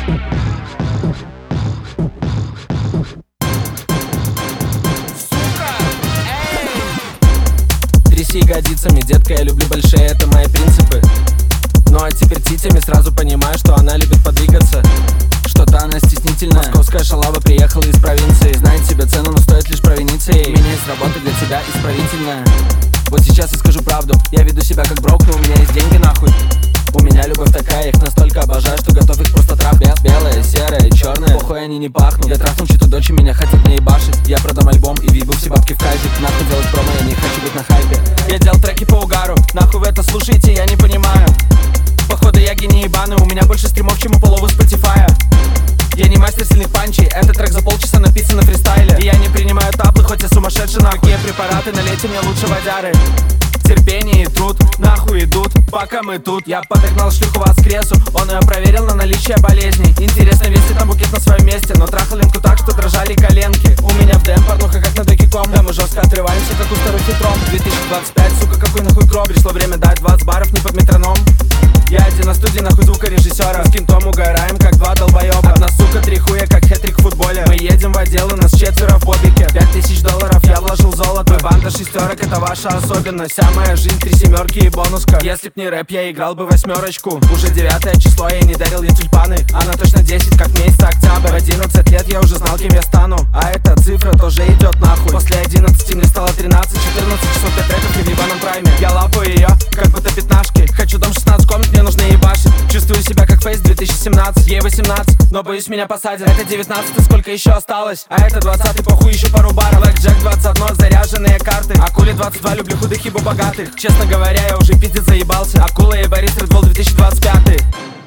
Тряси ягодицами, детка, я люблю большие, это мои принципы. Ну а теперь титями сразу понимаю, что она любит подвигаться. Что-то она стеснительная. Московская шалава приехала из провинции. Знает себе цену, но стоит лишь провиниться ей. Меняет работа для тебя исправительная. Вот сейчас я скажу правду, я веду себя как брок, но у меня есть деньги нахуй. У меня любовь такая, я их настолько обожаю, что готов их просто трахать. Белая, серая, черная, похуй они не пахнут. Я трахнул чью-то дочь, и меня хотят не ебашить. Я продам альбом и въебу все бабки в кайфик. Нахуй делать промо, я не хочу быть на хайпе. Я делал треки по угару, нахуй вы это слушаете, я не понимаю. Походу я гений ебаный, у меня больше стримов, чем у полову Spotify. Я не мастер сильных панчей, этот трек за полчаса написан на фристайле. И я не принимаю таблы, хоть я сумасшедший, нахуй. Какие препараты, налейте мне лучше водяры. Терпение и труд, нахуй идут, пока мы тут. Я подогнал шлюху воскресу, он ее проверил на наличие болезней. Интересно, весит там букет на своем месте, но трахал линку так, что дрожали коленки. У меня в ДМ порнуха, как на докиком. Да мы жестко отрываемся, как у старухи Тром. 2025, сука, какой нахуй гроб. Пришло время дать 20 баров, не под метроном. Я один на студии, нахуй звукорежиссера. С кентом угораем, как два долбоеба. Одна сука, 3 хуя, как хэтрик в футболе. Мы едем в отдел, у нас 4 в бобике. $5000 я вложил золото. Мы банда шестерок, это ваша особенность. Вся моя жизнь 3 семерки и бонуска. Если б не рэп, я играл бы 8. Уже 9 число, я не дарил ей тюльпаны. Она точно 10, как месяц октябрь. В 11 лет я уже знал, кем я стану. А эта цифра тоже идет нахуй. После 11 мне стало 13, 14 часов 5 треков и в ебаном прайме. Я лапаю ее, как будто пятнашки. Хочу дом 16 комнат, мне нужно ебашить. Чувствую себя как Фейс 2017. Ей 18, но боюсь меня посадят. Это 19, сколько еще осталось? А это 20, похуй еще пару баров. Блэк Джек 21, заряженные карты. Акуле 22, люблю худых ибо богатых. Честно говоря, я уже пиздец заебался. Акула и Борис Редвол 2025.